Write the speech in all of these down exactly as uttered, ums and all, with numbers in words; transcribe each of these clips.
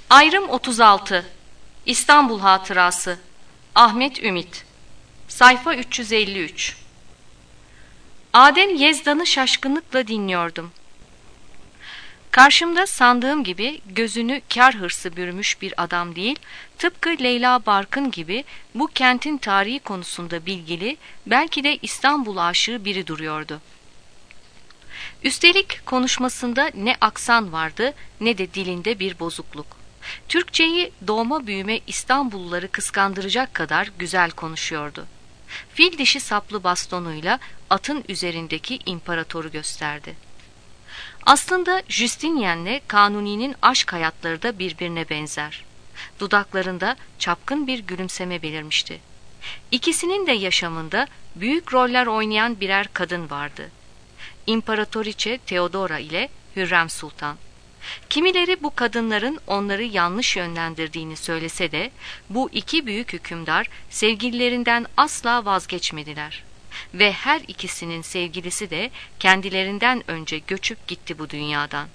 Ayrım otuz altı. İstanbul Hatırası. Ahmet Ümit. Sayfa üç yüz elli üç. Adem Yezdan'ı şaşkınlıkla dinliyordum. Karşımda sandığım gibi gözünü kâr hırsı bürümüş bir adam değil, tıpkı Leyla Barkın gibi bu kentin tarihi konusunda bilgili, belki de İstanbul aşığı biri duruyordu. Üstelik konuşmasında ne aksan vardı ne de dilinde bir bozukluk. Türkçeyi doğma büyüme İstanbulluları kıskandıracak kadar güzel konuşuyordu. Fil dişi saplı bastonuyla atın üzerindeki imparatoru gösterdi. Aslında Justinian'le Kanuni'nin aşk hayatları da birbirine benzer. Dudaklarında çapkın bir gülümseme belirmişti. İkisinin de yaşamında büyük roller oynayan birer kadın vardı. İmparatoriçe Theodora ile Hürrem Sultan. Kimileri bu kadınların onları yanlış yönlendirdiğini söylese de bu iki büyük hükümdar sevgililerinden asla vazgeçmediler. Ve her ikisinin sevgilisi de kendilerinden önce göçüp gitti bu dünyadan.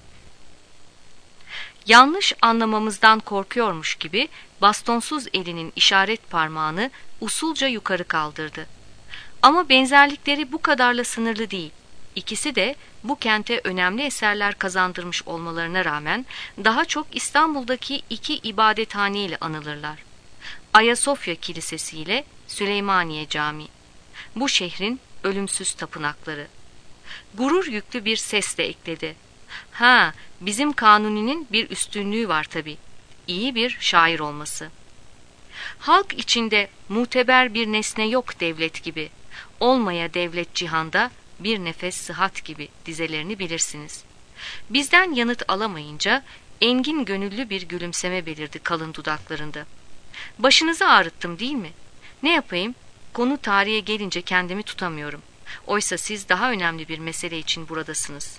Yanlış anlamamızdan korkuyormuş gibi bastonsuz elinin işaret parmağını usulca yukarı kaldırdı. Ama benzerlikleri bu kadarla sınırlı değil. İkisi de bu kente önemli eserler kazandırmış olmalarına rağmen daha çok İstanbul'daki iki ibadethane ile anılırlar. Ayasofya Kilisesi ile Süleymaniye Camii. Bu şehrin ölümsüz tapınakları. Gurur yüklü bir sesle ekledi. Ha, bizim Kanuni'nin bir üstünlüğü var tabii. İyi bir şair olması. Halk içinde muteber bir nesne yok devlet gibi. Olmaya devlet cihanda bir nefes sıhhat gibi dizelerini bilirsiniz. Bizden yanıt alamayınca engin gönüllü bir gülümseme belirdi kalın dudaklarında. Başınızı ağrıttım değil mi? Ne yapayım? Konu tarihe gelince kendimi tutamıyorum. Oysa siz daha önemli bir mesele için buradasınız.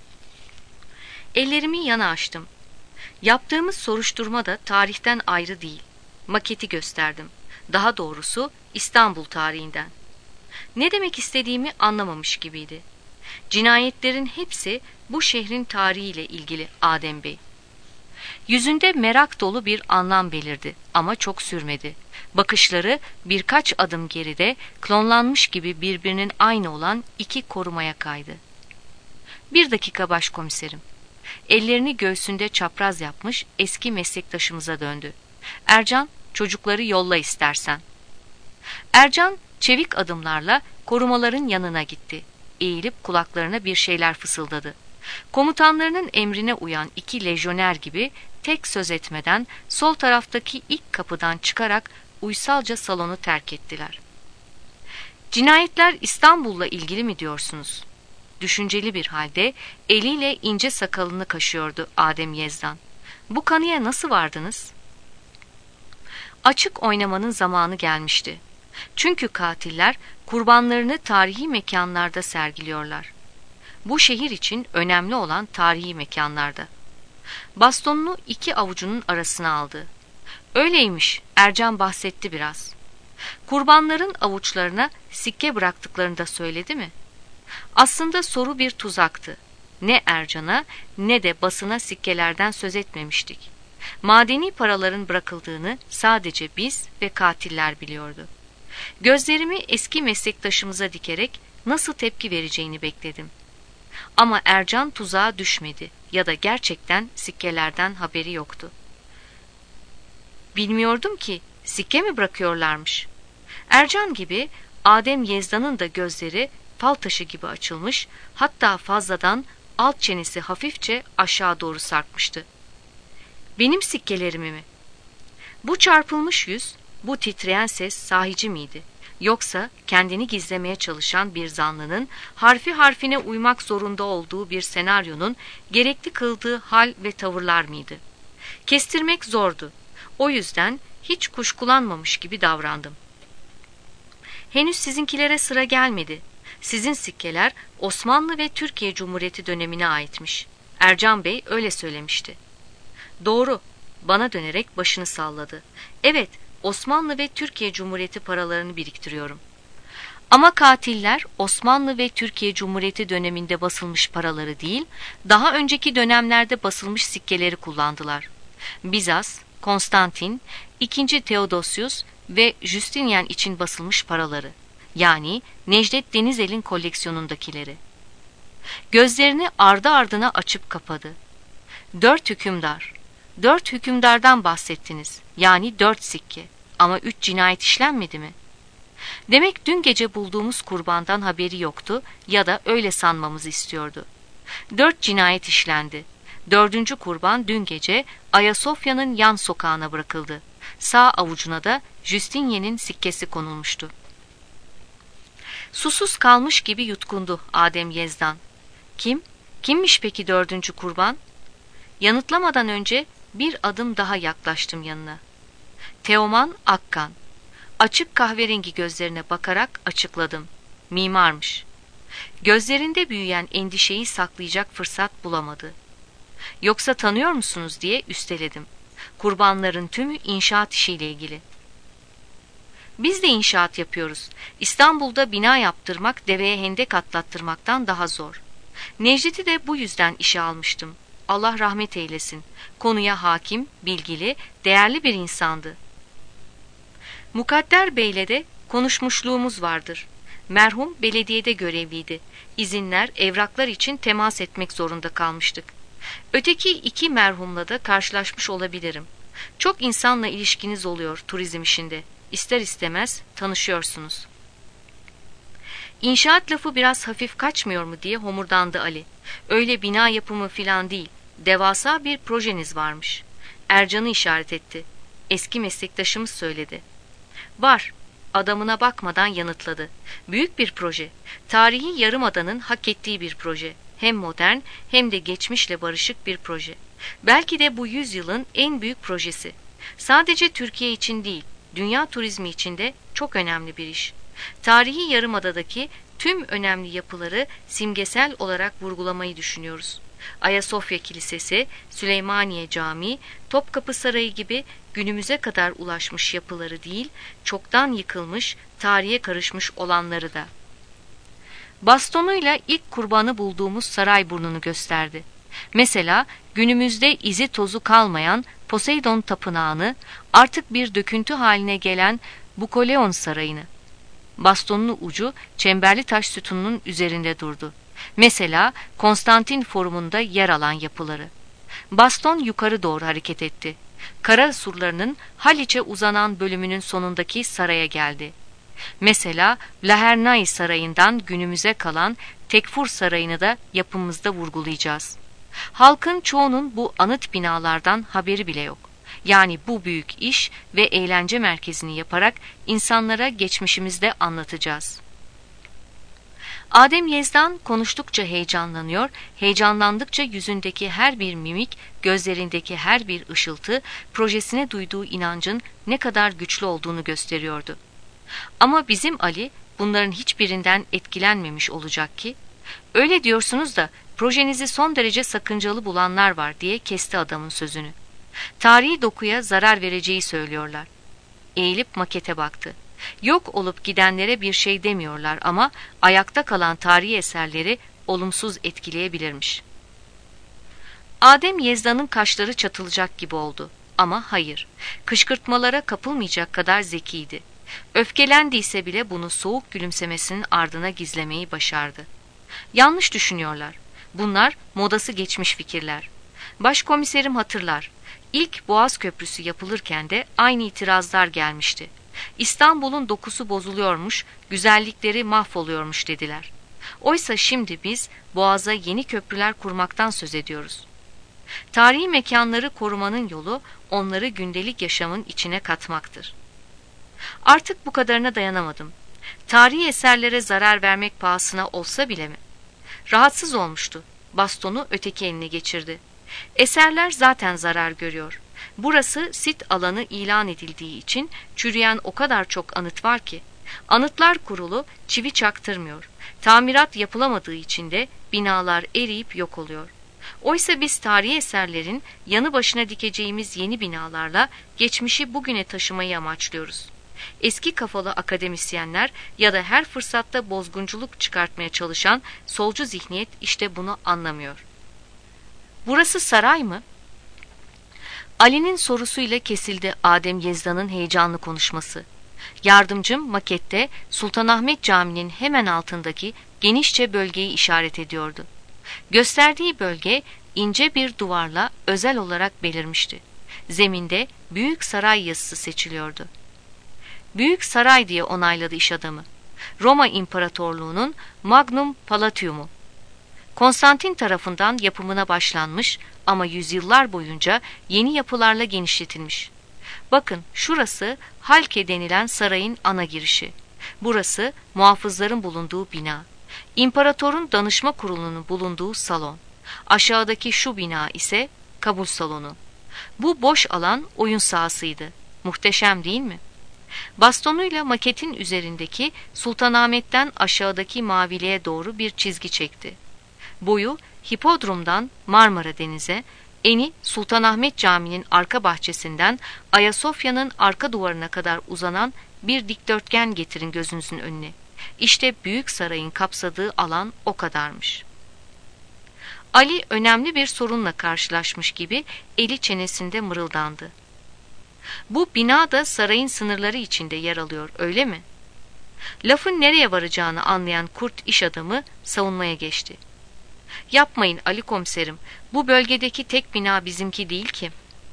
Ellerimi yana açtım. Yaptığımız soruşturma da tarihten ayrı değil. Maketi gösterdim. Daha doğrusu İstanbul tarihinden. Ne demek istediğimi anlamamış gibiydi. Cinayetlerin hepsi bu şehrin tarihiyle ilgili Adem Bey. Yüzünde merak dolu bir anlam belirdi ama çok sürmedi. Bakışları birkaç adım geride klonlanmış gibi birbirinin aynı olan iki korumaya kaydı. Bir dakika başkomiserim. Ellerini göğsünde çapraz yapmış eski meslektaşımıza döndü. Ercan, çocukları yolla istersen. Ercan çevik adımlarla korumaların yanına gitti. Eğilip kulaklarına bir şeyler fısıldadı. Komutanlarının emrine uyan iki lejyoner gibi tek söz etmeden sol taraftaki ilk kapıdan çıkarak uysalca salonu terk ettiler. Cinayetler İstanbul'la ilgili mi diyorsunuz? Düşünceli bir halde eliyle ince sakalını kaşıyordu Adem Yezdan. Bu kanıya nasıl vardınız? Açık oynamanın zamanı gelmişti. Çünkü katiller kurbanlarını tarihi mekanlarda sergiliyorlar. Bu şehir için önemli olan tarihi mekanlarda. Bastonunu iki avucunun arasına aldı. Öyleymiş, Ercan bahsetti biraz. Kurbanların avuçlarına sikke bıraktıklarını da söyledi mi? Aslında soru bir tuzaktı. Ne Ercan'a ne de basına sikkelerden söz etmemiştik. Madeni paraların bırakıldığını sadece biz ve katiller biliyordu. Gözlerimi eski meslektaşımıza dikerek nasıl tepki vereceğini bekledim. Ama Ercan tuzağa düşmedi ya da gerçekten sikkelerden haberi yoktu. Bilmiyordum ki sikke mi bırakıyorlarmış? Ercan gibi Adem Yezdan'ın da gözleri fal taşı gibi açılmış, hatta fazladan alt çenesi hafifçe aşağı doğru sarkmıştı. Benim sikkelerimi mi? Bu çarpılmış yüz, bu titreyen ses sahici miydi? Yoksa kendini gizlemeye çalışan bir zanlının harfi harfine uymak zorunda olduğu bir senaryonun gerekli kıldığı hal ve tavırlar mıydı? Kestirmek zordu. O yüzden hiç kuşkulanmamış gibi davrandım. Henüz sizinkilere sıra gelmedi. Sizin sikkeler Osmanlı ve Türkiye Cumhuriyeti dönemine aitmiş. Ercan Bey öyle söylemişti. Doğru. Bana dönerek başını salladı. Evet, Osmanlı ve Türkiye Cumhuriyeti paralarını biriktiriyorum. Ama katiller Osmanlı ve Türkiye Cumhuriyeti döneminde basılmış paraları değil, daha önceki dönemlerde basılmış sikkeleri kullandılar. Bizas, Konstantin, ikinci. Theodosius ve Justinian için basılmış paraları, yani Necdet Denizel'in koleksiyonundakileri. Gözlerini ardı ardına açıp kapadı. Dört hükümdar, dört hükümdardan bahsettiniz, yani dört sikke, ama üç cinayet işlenmedi mi? Demek dün gece bulduğumuz kurbandan haberi yoktu ya da öyle sanmamızı istiyordu. Dört cinayet işlendi. Dördüncü kurban dün gece Ayasofya'nın yan sokağına bırakıldı. Sağ avucuna da Justinian'in sikkesi konulmuştu. Susuz kalmış gibi yutkundu Adem Yezdan. Kim? Kimmiş peki dördüncü kurban? Yanıtlamadan önce bir adım daha yaklaştım yanına. Teoman Akkan. Açık kahverengi gözlerine bakarak açıkladım. Mimarmış. Gözlerinde büyüyen endişeyi saklayacak fırsat bulamadı. Yoksa tanıyor musunuz diye üsteledim. Kurbanların tümü inşaat işiyle ilgili. Biz de inşaat yapıyoruz. İstanbul'da bina yaptırmak deveye hendek atlattırmaktan daha zor. Necdet'i de bu yüzden işe almıştım. Allah rahmet eylesin. Konuya hakim, bilgili, değerli bir insandı. Mukadder Bey'le de konuşmuşluğumuz vardır. Merhum belediyede görevliydi. İzinler, evraklar için temas etmek zorunda kalmıştık. Öteki iki merhumla da karşılaşmış olabilirim. Çok insanla ilişkiniz oluyor turizm işinde. İster istemez tanışıyorsunuz. İnşaat lafı biraz hafif kaçmıyor mu diye homurdandı Ali. Öyle bina yapımı filan değil. Devasa bir projeniz varmış. Ercan'ı işaret etti. Eski meslektaşımız söyledi. Var. Adamına bakmadan yanıtladı. Büyük bir proje. Tarihi Yarımada'nın hak ettiği bir proje. Hem modern hem de geçmişle barışık bir proje. Belki de bu yüzyılın en büyük projesi. Sadece Türkiye için değil, dünya turizmi için de çok önemli bir iş. Tarihi Yarımada'daki tüm önemli yapıları simgesel olarak vurgulamayı düşünüyoruz. Ayasofya Kilisesi, Süleymaniye Camii, Topkapı Sarayı gibi günümüze kadar ulaşmış yapıları değil, çoktan yıkılmış, tarihe karışmış olanları da. Bastonuyla ilk kurbanı bulduğumuz Sarayburnu'nu gösterdi. Mesela günümüzde izi tozu kalmayan Poseidon Tapınağı'nı, artık bir döküntü haline gelen Bukoleon Sarayı'nı. Bastonun ucu çemberli taş sütununun üzerinde durdu. Mesela Konstantin Forumu'nda yer alan yapıları. Baston yukarı doğru hareket etti. Kara surlarının Haliç'e uzanan bölümünün sonundaki saraya geldi. Mesela Lahernay Sarayı'ndan günümüze kalan Tekfur Sarayı'nı da yapımızda vurgulayacağız. Halkın çoğunun bu anıt binalardan haberi bile yok. Yani bu büyük iş ve eğlence merkezini yaparak insanlara geçmişimizde anlatacağız. Adem Yezdan konuştukça heyecanlanıyor, heyecanlandıkça yüzündeki her bir mimik, gözlerindeki her bir ışıltı, projesine duyduğu inancın ne kadar güçlü olduğunu gösteriyordu. Ama bizim Ali bunların hiçbirinden etkilenmemiş olacak ki, öyle diyorsunuz da projenizi son derece sakıncalı bulanlar var diye kesti adamın sözünü. Tarihi dokuya zarar vereceği söylüyorlar. Eğilip makete baktı. Yok olup gidenlere bir şey demiyorlar ama ayakta kalan tarihi eserleri olumsuz etkileyebilirmiş. Adem Yezdan'ın kaşları çatılacak gibi oldu. Ama hayır, kışkırtmalara kapılmayacak kadar zekiydi. Öfkelendiyse bile bunu soğuk gülümsemesinin ardına gizlemeyi başardı. Yanlış düşünüyorlar. Bunlar modası geçmiş fikirler. Başkomiserim hatırlar. İlk Boğaz Köprüsü yapılırken de aynı itirazlar gelmişti. İstanbul'un dokusu bozuluyormuş, güzellikleri mahvoluyormuş dediler. Oysa şimdi biz Boğaz'a yeni köprüler kurmaktan söz ediyoruz. Tarihi mekanları korumanın yolu onları gündelik yaşamın içine katmaktır. Artık bu kadarına dayanamadım. Tarihi eserlere zarar vermek pahasına olsa bile mi? Rahatsız olmuştu. Bastonu öteki eline geçirdi. Eserler zaten zarar görüyor. Burası sit alanı ilan edildiği için çürüyen o kadar çok anıt var ki. Anıtlar kurulu çivi çaktırmıyor. Tamirat yapılamadığı için de binalar eriyip yok oluyor. Oysa biz tarihi eserlerin yanı başına dikeceğimiz yeni binalarla geçmişi bugüne taşımayı amaçlıyoruz. Eski kafalı akademisyenler ya da her fırsatta bozgunculuk çıkartmaya çalışan solcu zihniyet işte bunu anlamıyor. Burası saray mı? Ali'nin sorusuyla kesildi Adem Yezdan'ın heyecanlı konuşması. Yardımcım makette Sultanahmet Camii'nin hemen altındaki genişçe bölgeyi işaret ediyordu. Gösterdiği bölge ince bir duvarla özel olarak belirmişti. Zeminde Büyük Saray yazısı seçiliyordu. Büyük Saray diye onayladı iş adamı. Roma İmparatorluğu'nun Magnum Palatium'u. Konstantin tarafından yapımına başlanmış ama yüzyıllar boyunca yeni yapılarla genişletilmiş. Bakın şurası Halke denilen sarayın ana girişi. Burası muhafızların bulunduğu bina. İmparatorun danışma kurulunun bulunduğu salon. Aşağıdaki şu bina ise kabul salonu. Bu boş alan oyun sahasıydı. Muhteşem değil mi? Bastonuyla maketin üzerindeki Sultanahmet'ten aşağıdaki maviliğe doğru bir çizgi çekti. Boyu Hipodrom'dan Marmara Denize, eni Sultanahmet Camii'nin arka bahçesinden Ayasofya'nın arka duvarına kadar uzanan bir dikdörtgen getirin gözünüzün önüne. İşte Büyük Saray'ın kapsadığı alan o kadarmış. Ali önemli bir sorunla karşılaşmış gibi eli çenesinde mırıldandı. Bu bina da sarayın sınırları içinde yer alıyor, öyle mi? Lafın nereye varacağını anlayan kurt iş adamı savunmaya geçti. Yapmayın Ali komiserim, bu bölgedeki tek bina bizimki değil ki.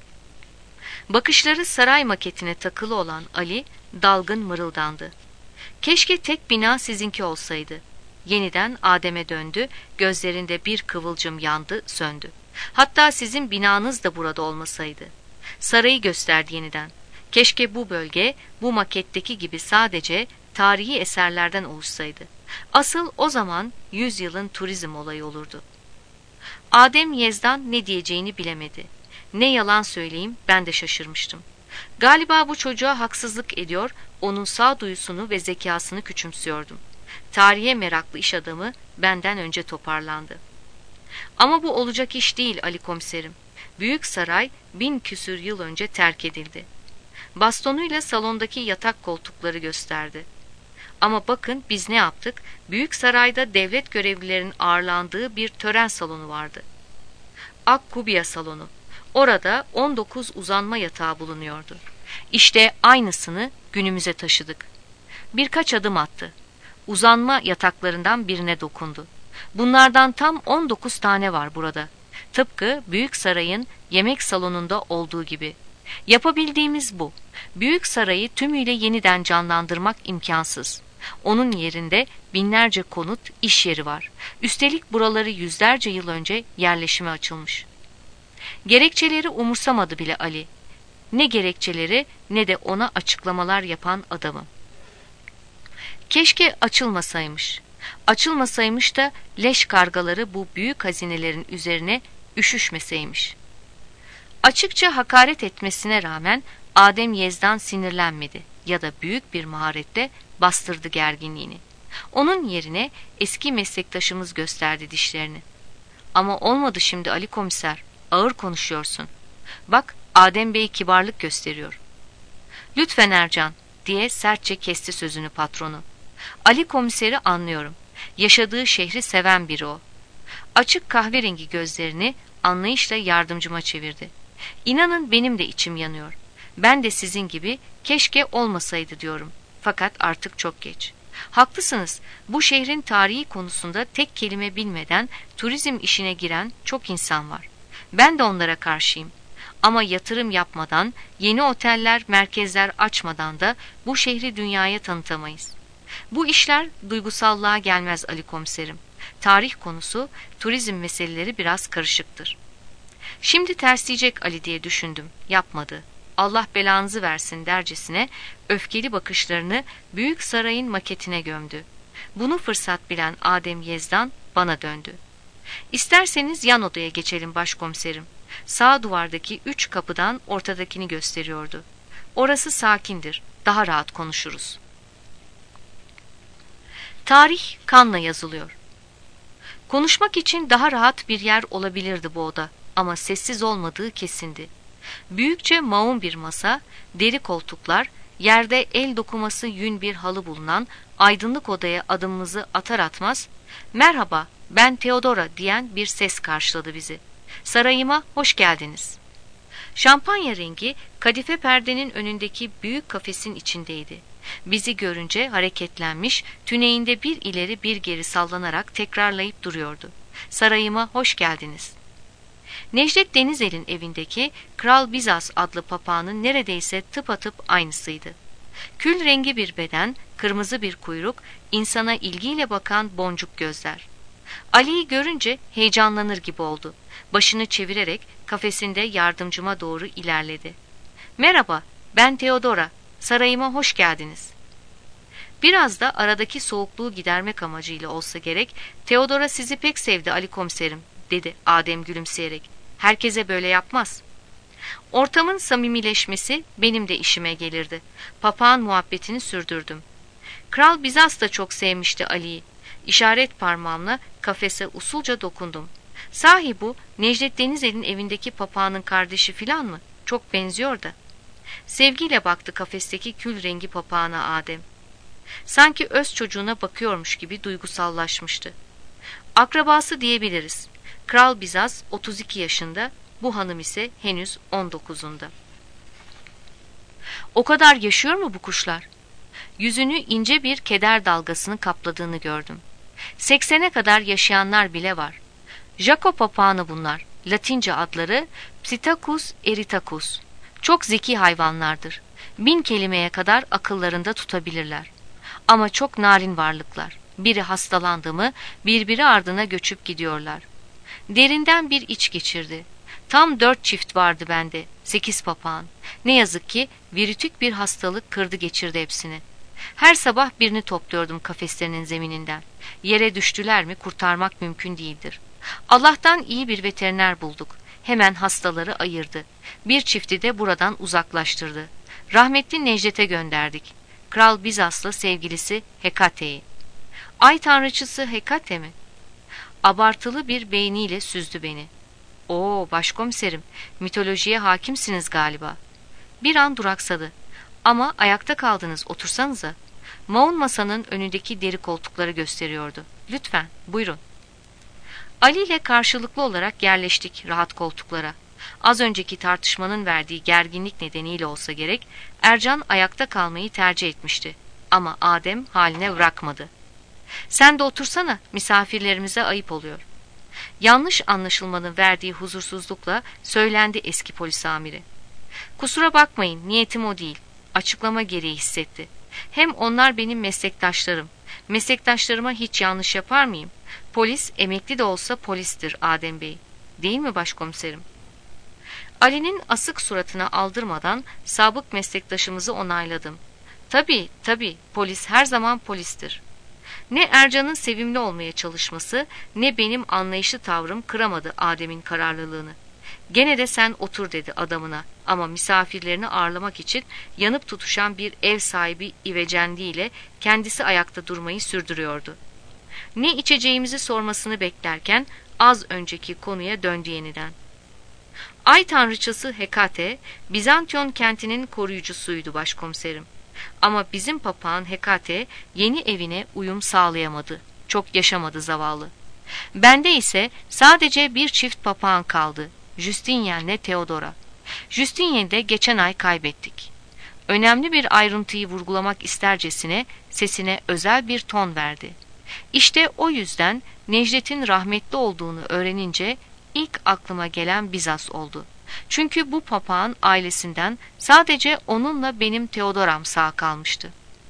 Bakışları saray maketine takılı olan Ali dalgın mırıldandı. Keşke tek bina sizinki olsaydı. Yeniden Adem'e döndü, gözlerinde bir kıvılcım yandı, söndü. Hatta sizin binanız da burada olmasaydı. Sarayı gösterdi yeniden. Keşke bu bölge, bu maketteki gibi sadece tarihi eserlerden oluşsaydı. Asıl o zaman yüzyılın turizm olayı olurdu. Adem Yezdan ne diyeceğini bilemedi. Ne yalan söyleyeyim, ben de şaşırmıştım. Galiba bu çocuğa haksızlık ediyor, onun sağduyusunu ve zekasını küçümsüyordum. Tarihe meraklı iş adamı benden önce toparlandı. Ama bu olacak iş değil Ali komiserim. Büyük saray bin küsür yıl önce terk edildi. Bastonuyla salondaki yatak koltukları gösterdi. Ama bakın biz ne yaptık? Büyük sarayda devlet görevlilerinin ağırlandığı bir tören salonu vardı. Akkubiya salonu. Orada on dokuz uzanma yatağı bulunuyordu. İşte aynısını günümüze taşıdık. Birkaç adım attı. Uzanma yataklarından birine dokundu. Bunlardan tam on dokuz tane var burada. Tıpkı Büyük Saray'ın yemek salonunda olduğu gibi. Yapabildiğimiz bu. Büyük Saray'ı tümüyle yeniden canlandırmak imkansız. Onun yerinde binlerce konut, iş yeri var. Üstelik buraları yüzlerce yıl önce yerleşime açılmış. Gerekçeleri umursamadı bile Ali. Ne gerekçeleri ne de ona açıklamalar yapan adamı. Keşke açılmasaymış. Açılmasaymış da leş kargaları bu büyük hazinelerin üzerine üşüşmeseymiş. Açıkça hakaret etmesine rağmen Adem Yezdan sinirlenmedi ya da büyük bir maharetle bastırdı gerginliğini. Onun yerine eski meslektaşımız gösterdi dişlerini. Ama olmadı şimdi Ali komiser, ağır konuşuyorsun. Bak Adem Bey kibarlık gösteriyor. Lütfen Ercan diye sertçe kesti sözünü patronu. Ali komiseri anlıyorum. Yaşadığı şehri seven biri o. Açık kahverengi gözlerini anlayışla yardımcıma çevirdi. İnanın benim de içim yanıyor. Ben de sizin gibi keşke olmasaydı diyorum. Fakat artık çok geç. Haklısınız. Bu şehrin tarihi konusunda tek kelime bilmeden turizm işine giren çok insan var. Ben de onlara karşıyım. Ama yatırım yapmadan, yeni oteller, merkezler açmadan da bu şehri dünyaya tanıtamayız. Bu işler duygusallığa gelmez Ali komiserim. Tarih konusu, turizm meseleleri biraz karışıktır. Şimdi tersleyecek Ali diye düşündüm. Yapmadı. Allah belanızı versin dercesine öfkeli bakışlarını Büyük Saray'ın maketine gömdü. Bunu fırsat bilen Adem Yezdan bana döndü. İsterseniz yan odaya geçelim başkomiserim. Sağ duvardaki üç kapıdan ortadakini gösteriyordu. Orası sakindir. Daha rahat konuşuruz. Tarih kanla yazılıyor. Konuşmak için daha rahat bir yer olabilirdi bu oda ama sessiz olmadığı kesindi. Büyükçe maun bir masa, deri koltuklar, yerde el dokuması yün bir halı bulunan aydınlık odaya adımımızı atar atmaz, "Merhaba, ben Theodora" diyen bir ses karşıladı bizi. "Sarayıma hoş geldiniz." Şampanya rengi kadife perdenin önündeki büyük kafesin içindeydi. Bizi görünce hareketlenmiş, tüneyinde bir ileri bir geri sallanarak tekrarlayıp duruyordu. Sarayıma hoş geldiniz. Necdet Denizel'in evindeki Kral Bizas adlı papağanın neredeyse tıpatıp aynısıydı. Kül rengi bir beden, kırmızı bir kuyruk, insana ilgiyle bakan boncuk gözler. Ali'yi görünce heyecanlanır gibi oldu. Başını çevirerek kafesinde yardımcıma doğru ilerledi. Merhaba, ben Theodora. Sarayıma hoş geldiniz. Biraz da aradaki soğukluğu gidermek amacıyla olsa gerek, Theodora sizi pek sevdi Ali komiserim, dedi Adem gülümseyerek. Herkese böyle yapmaz. Ortamın samimileşmesi benim de işime gelirdi. Papağan muhabbetini sürdürdüm. Kral Bizas da çok sevmişti Ali'yi. İşaret parmağımla kafese usulca dokundum. Sahi bu Necdet Denizel'in evindeki papağanın kardeşi filan mı? Çok benziyor da. Sevgiyle baktı kafesteki kül rengi papağana Adem. Sanki öz çocuğuna bakıyormuş gibi duygusallaşmıştı. Akrabası diyebiliriz. Kral Bizas otuz iki yaşında, bu hanım ise henüz on dokuzunda. O kadar yaşıyor mu bu kuşlar? Yüzünü ince bir keder dalgasını kapladığını gördüm. Seksene kadar yaşayanlar bile var. Jaco papağanı bunlar. Latince adları Psittacus eritacus. Çok zeki hayvanlardır. Bin kelimeye kadar akıllarında tutabilirler. Ama çok narin varlıklar. Biri hastalandı mı birbiri ardına göçüp gidiyorlar. Derinden bir iç geçirdi. Tam dört çift vardı bende, sekiz papağan. Ne yazık ki virütük bir hastalık kırdı geçirdi hepsini. Her sabah birini topluyordum kafeslerinin zemininden. Yere düştüler mi kurtarmak mümkün değildir. Allah'tan iyi bir veteriner bulduk. Hemen hastaları ayırdı. Bir çifti de buradan uzaklaştırdı. Rahmetli Necdet'e gönderdik. Kral Bizas'la sevgilisi Hekate'yi. Ay tanrıçısı Hekate mi? Abartılı bir beyniyle süzdü beni. Oo başkomiserim, mitolojiye hakimsiniz galiba. Bir an duraksadı. Ama ayakta kaldınız, otursanıza. Maun masanın önündeki deri koltukları gösteriyordu. Lütfen, buyurun. Ali ile karşılıklı olarak yerleştik rahat koltuklara. Az önceki tartışmanın verdiği gerginlik nedeniyle olsa gerek, Ercan ayakta kalmayı tercih etmişti. Ama Adem haline bırakmadı. Sen de otursana, misafirlerimize ayıp oluyor. Yanlış anlaşılmanın verdiği huzursuzlukla söylendi eski polis amiri. Kusura bakmayın, niyetim o değil. Açıklama gereği hissetti. Hem onlar benim meslektaşlarım. Meslektaşlarıma hiç yanlış yapar mıyım? Polis emekli de olsa polistir Adem Bey. Değil mi başkomiserim? Ali'nin asık suratına aldırmadan sabık meslektaşımızı onayladım. Tabii, tabii, polis her zaman polistir. Ne Ercan'ın sevimli olmaya çalışması, ne benim anlayışlı tavrım kıramadı Adem'in kararlılığını. Gene de sen otur dedi adamına, ama misafirlerini ağırlamak için yanıp tutuşan bir ev sahibi ivecenliğiyle kendisi ayakta durmayı sürdürüyordu. Ne içeceğimizi sormasını beklerken az önceki konuya döndü yeniden. Ay tanrıçası Hekate, Bizantiyon kentinin koruyucusuydu başkomiserim. Ama bizim papağan Hekate yeni evine uyum sağlayamadı. Çok yaşamadı zavallı. Bende ise sadece bir çift papağan kaldı. Justinian'le Theodora. Justinian'i de geçen ay kaybettik. Önemli bir ayrıntıyı vurgulamak istercesine sesine özel bir ton verdi. İşte o yüzden Necdet'in rahmetli olduğunu öğrenince ilk aklıma gelen Bizas oldu. Çünkü bu papağan ailesinden sadece onunla benim Theodoram sağ kalmıştı.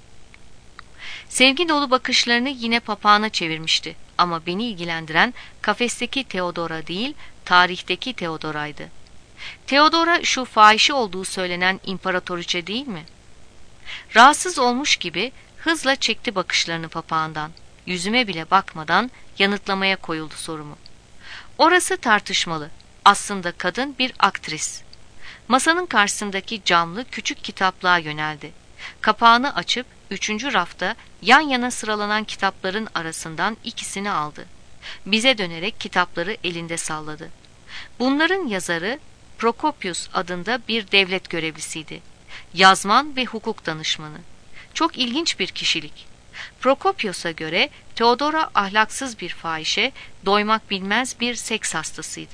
Sevgi dolu bakışlarını yine papağana çevirmişti. Ama beni ilgilendiren kafesteki Theodora değil, tarihteki Theodora'ydı. Theodora şu fahişe olduğu söylenen imparatoriçe değil mi? Rahatsız olmuş gibi hızla çekti bakışlarını papağandan. Yüzüme bile bakmadan yanıtlamaya koyuldu sorumu. Orası tartışmalı. Aslında kadın bir aktris. Masanın karşısındaki camlı küçük kitaplığa yöneldi. Kapağını açıp üçüncü rafta yan yana sıralanan kitapların arasından ikisini aldı. Bize dönerek kitapları elinde salladı. Bunların yazarı Prokopius adında bir devlet görevlisiydi. Yazman ve hukuk danışmanı. Çok ilginç bir kişilik. Prokopius'a göre Theodora ahlaksız bir fahişe, doymak bilmez bir seks hastasıydı.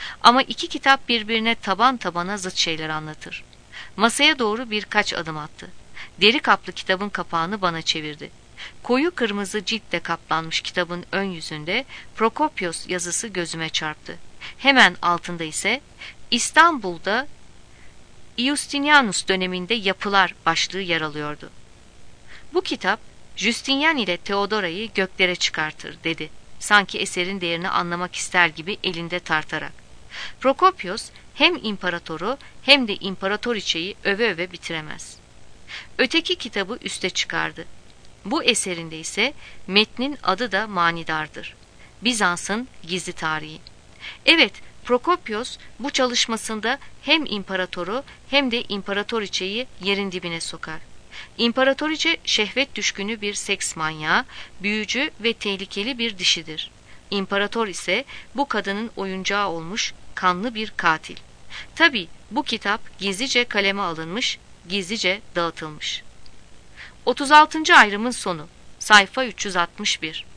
Ama iki kitap birbirine taban tabana zıt şeyler anlatır. Masaya doğru birkaç adım attı. Deri kaplı kitabın kapağını bana çevirdi. Koyu kırmızı ciltle kaplanmış kitabın ön yüzünde Prokopios yazısı gözüme çarptı. Hemen altında ise İstanbul'da Iustinianus döneminde yapılar başlığı yer alıyordu. Bu kitap Justinian ile Theodora'yı göklere çıkartır dedi. Sanki eserin değerini anlamak ister gibi elinde tartarak. Prokopios hem imparatoru hem de imparatoriçeyi öve öve bitiremez. Öteki kitabı üste çıkardı. Bu eserinde ise metnin adı da manidardır. Bizans'ın gizli tarihi. Evet, Prokopios bu çalışmasında hem imparatoru hem de imparatoriçeyi yerin dibine sokar. İmparatoriçe şehvet düşkünü bir seks manyağı, büyücü ve tehlikeli bir dişidir. İmparator ise bu kadının oyuncağı olmuş kanlı bir katil. Tabi bu kitap gizlice kaleme alınmış, gizlice dağıtılmış. otuz altıncı ayrımın sonu. Sayfa üç yüz altmış bir.